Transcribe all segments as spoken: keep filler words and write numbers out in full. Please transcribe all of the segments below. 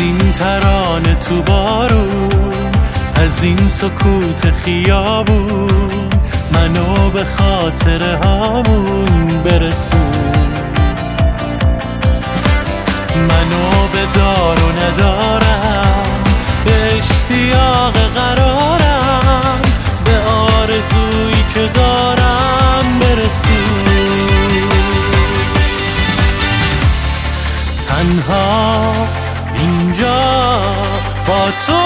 این ترانه تو بارون، از این سکوت خیابون، منو به خاطره هامون برسون. منو به دار و ندارم، به اشتیاق قرارم، به آرزویی که دارم برسون. تنها اینجا با تو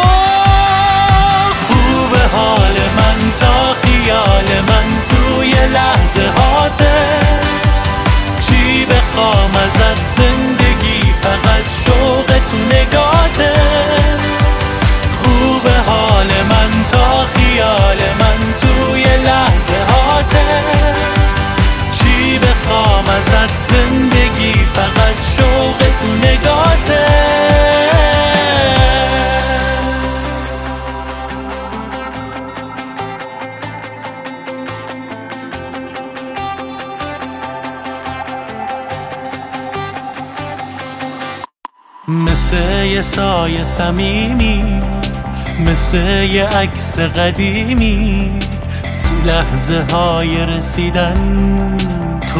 خوب حال من تا خیال من توی لحظه هاته. چی بخوام ازت زندگی فقط شوق تو نگاته. خوب حال من تا خیال من توی لحظه هاته. چی بخوام ازت زندگی فقط شوق تو نگاته. مثل یه سایه صمیمی، مثل یه عکس قدیمی، تو لحظه های رسیدن تو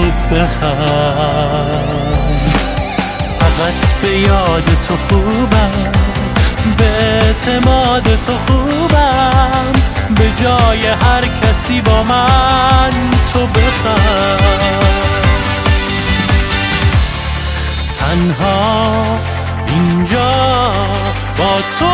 بخند. فقط به یاد تو خوبم، به اعتماد تو خوبم، به جای هر کسی با من تو بخند. تنها اینجا با تو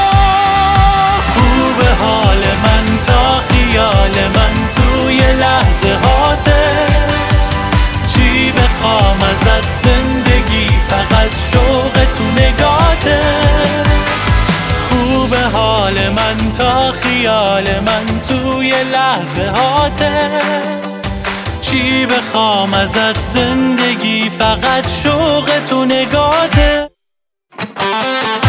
خوب حال من تا خیال من توی لحظه هاته. چی بخوام ازت زندگی فقط شوق تو نگاته. خوب حال من تا خیال من توی لحظه هاته. چی بخوام ازت زندگی فقط شوق تو نگاته.